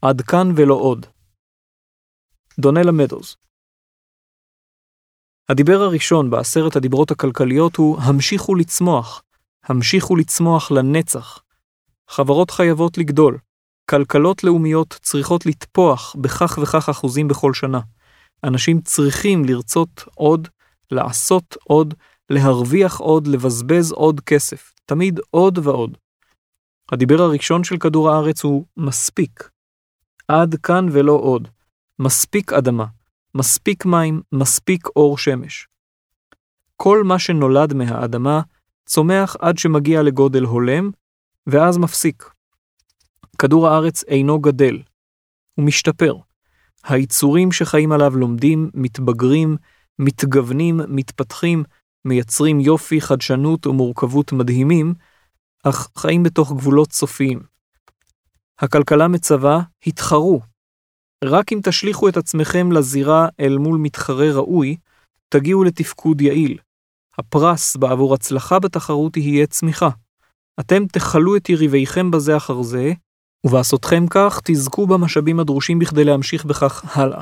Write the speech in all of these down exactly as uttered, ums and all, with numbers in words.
עד כאן ולא עוד. דונלה מדוז. הדיבר הראשון בעשרת הדיברות הכלכליות הוא המשיכו לצמוח, המשיכו לצמוח לנצח. חברות חייבות לגדול, כלכלות לאומיות צריכות לטפוח בכך וכך אחוזים בכל שנה. אנשים צריכים לרצות עוד, לעשות עוד, להרוויח עוד, לבזבז עוד כסף, תמיד עוד ועוד. הדיבר הראשון של כדור הארץ הוא מספיק. עד כאן ולא עוד. מספיק אדמה, מספיק מים, מספיק אור שמש. כל מה שנולד מהאדמה צומח עד שמגיע לגודל הולם, ואז מפסיק. כדור הארץ אינו גדל, הוא משתפר. היצורים שחיים עליו לומדים, מתבגרים, מתגוונים, מתפתחים, מייצרים יופי, חדשנות ומורכבות מדהימים, אך חיים בתוך גבולות סופיים. הכלכלה מצווה, התחרו. רק אם תשליכו את עצמכם לזירה אל מול מתחרה ראוי, תגיעו לתפקוד יעיל. הפרס בעבור הצלחה בתחרות יהיה צמיחה. אתם תחלו את יריביכם בזה אחר זה, ובעשותכם כך תזכו במשאבים הדרושים בכדי להמשיך בכך הלאה.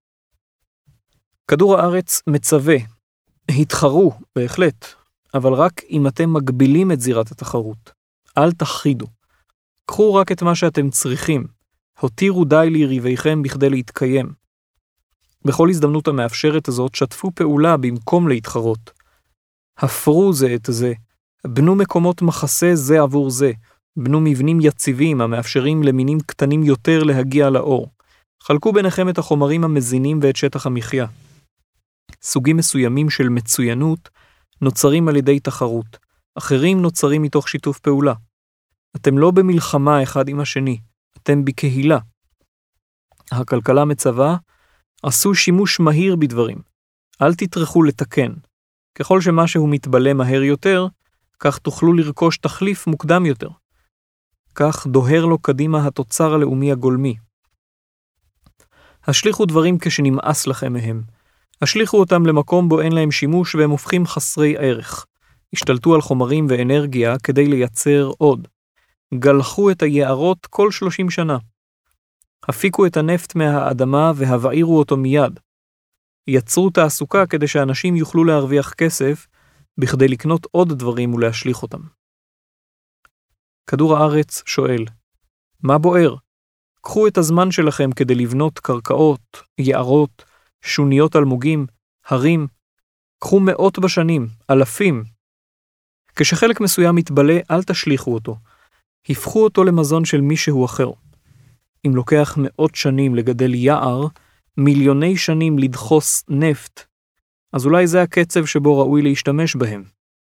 כדור הארץ מצווה, התחרו, בהחלט, אבל רק אם אתם מגבילים את זירת התחרות. אל תחידו. קחו רק את מה שאתם צריכים. הותירו די ליריביכם בכדי להתקיים. בכל הזדמנות המאפשרת הזאת שתפו פעולה במקום להתחרות. הפרו זה את זה. בנו מקומות מחסה זה עבור זה. בנו מבנים יציבים המאפשרים למינים קטנים יותר להגיע לאור. חלקו ביניכם את החומרים המזינים ואת שטח המחיה. סוגים מסוימים של מצוינות נוצרים על ידי תחרות. אחרים נוצרים מתוך שיתוף פעולה. אתם לא במלחמה אחד עם השני. אתם בקהילה. הכלכלה מצווה, עשו שימוש מהיר בדברים. אל תטרחו לתקן. ככל שמשהו מתבלה מהר יותר, כך תוכלו לרכוש תחליף מוקדם יותר. כך דוהר לו קדימה התוצר הלאומי הגולמי. השליחו דברים כשנמאס לכם מהם. השליחו אותם למקום בו אין להם שימוש והם הופכים חסרי ערך. השתלטו על חומרים ואנרגיה כדי לייצר עוד. גלחו את היערות כל שלושים שנה. הפיקו את הנפט מהאדמה והבעירו אותו מיד. יצרו תעסוקה כדי שאנשים יוכלו להרוויח כסף בכדי לקנות עוד דברים ולהשליך אותם. כדור הארץ שואל, מה בוער? קחו את הזמן שלכם כדי לבנות קרקעות, יערות, שוניות אלמוגים, הרים. קחו מאות בשנים, אלפים. כשחלק מסוים מתבלה, אל תשליחו אותו. הפכו אותו למזון של מישהו אחר. אם לוקח מאות שנים לגדל יער, מיליוני שנים לדחוס נפט, אז אולי זה הקצב שבו ראוי להשתמש בהם.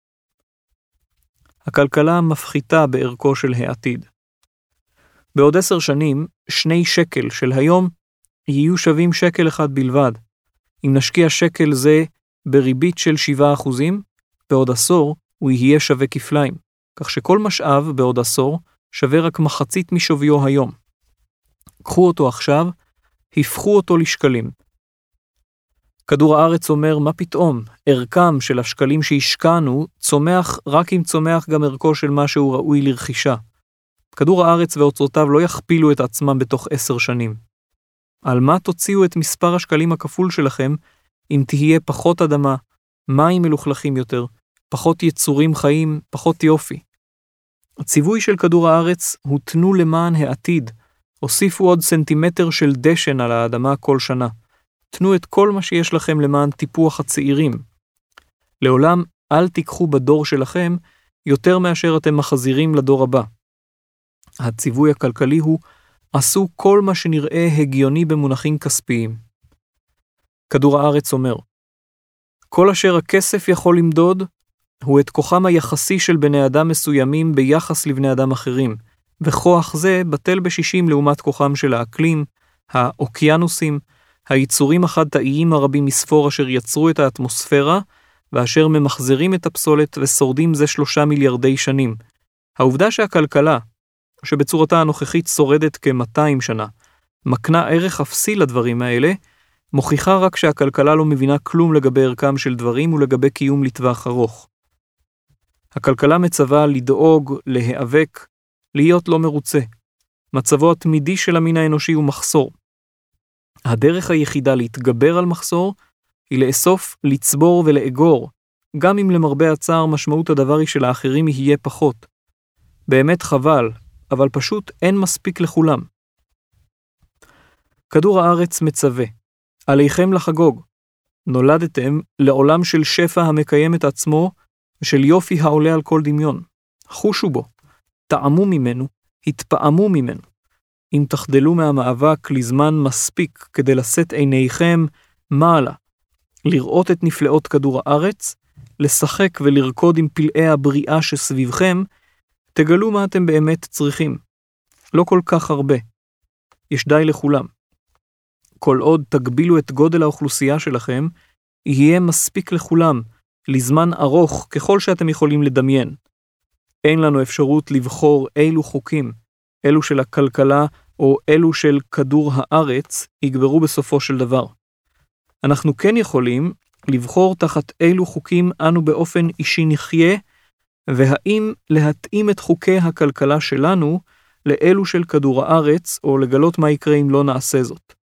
הכלכלה מפחיתה בערכו של העתיד. בעוד עשר שנים, שני שקל של היום יהיו שווים שקל אחד בלבד. אם נשקיע שקל זה בריבית של שבעה אחוזים, בעוד עשור הוא יהיה שווה כפליים. כך שכל משאב בעוד עשור שווה רק מחצית משוויו היום. קחו אותו עכשיו, הפכו אותו לשקלים. כדור הארץ אומר, מה פתאום? ערכם של השקלים שהשקענו צומח רק אם צומח גם ערכו של מה שהוא ראוי לרכישה. כדור הארץ ואוצרותיו לא יכפילו את עצמם בתוך עשר שנים. על מה תוציאו את מספר השקלים הכפול שלכם אם תהיה פחות אדמה, מים מלוכלכים יותר, פחות יצורים חיים, פחות יופי. הציווי של כדור הארץ הוא תנו למען העתיד. הוסיפו עוד סנטימטר של דשן על האדמה כל שנה. תנו את כל מה שיש לכם למען טיפוח הצעירים. לעולם אל תיקחו בדור שלכם יותר מאשר אתם מחזירים לדור הבא. הציווי הכלכלי הוא עשו כל מה שנראה הגיוני במונחים כספיים. כדור הארץ אומר, כל אשר הכסף יכול למדוד, הוא את כוחם היחסי של בני אדם מסוימים ביחס לבני אדם אחרים, וכוח זה בטל בשישים לעומת כוחם של האקלים, האוקיינוסים, היצורים החד-תאיים הרבים מספור אשר יצרו את האטמוספירה, ואשר ממחזרים את הפסולת ושורדים זה שלושה מיליארדי שנים. העובדה שהכלכלה, שבצורתה הנוכחית שורדת כ-מאתיים שנה, מקנה ערך אפסי לדברים האלה, מוכיחה רק שהכלכלה לא מבינה כלום לגבי ערכם של דברים ולגבי קיום לטווח ארוך. הכלכלה מצווה לדאוג, להיאבק, להיות לא מרוצה. מצבו התמידי של המין האנושי הוא מחסור. הדרך היחידה להתגבר על מחסור היא לאסוף, לצבור ולאגור, גם אם למרבה הצער משמעות הדבר היא שלאחרים יהיה פחות. באמת חבל, אבל פשוט אין מספיק לכולם. כדור הארץ מצווה, עליכם לחגוג. נולדתם לעולם של שפע המקיים את עצמו, ושל יופי העולה על כל דמיון. חושו בו, טעמו ממנו, התפעמו ממנו. אם תחדלו מהמאבק לזמן מספיק כדי לשאת עיניכם מעלה, לראות את נפלאות כדור הארץ, לשחק ולרקוד עם פלאי הבריאה שסביבכם, תגלו מה אתם באמת צריכים. לא כל כך הרבה. יש די לכולם. כל עוד תגבילו את גודל האוכלוסייה שלכם, יהיה מספיק לכולם, לזמן ארוך ככל שאתם יכולים לדמיין. אין לנו אפשרות לבחור אילו חוקים, אלו של הכלכלה או אלו של כדור הארץ, יגברו בסופו של דבר. אנחנו כן יכולים לבחור תחת אילו חוקים אנו באופן אישי נחיה, והאם להתאים את חוקי הכלכלה שלנו לאלו של כדור הארץ, או לגלות מה יקרה אם לא נעשה זאת.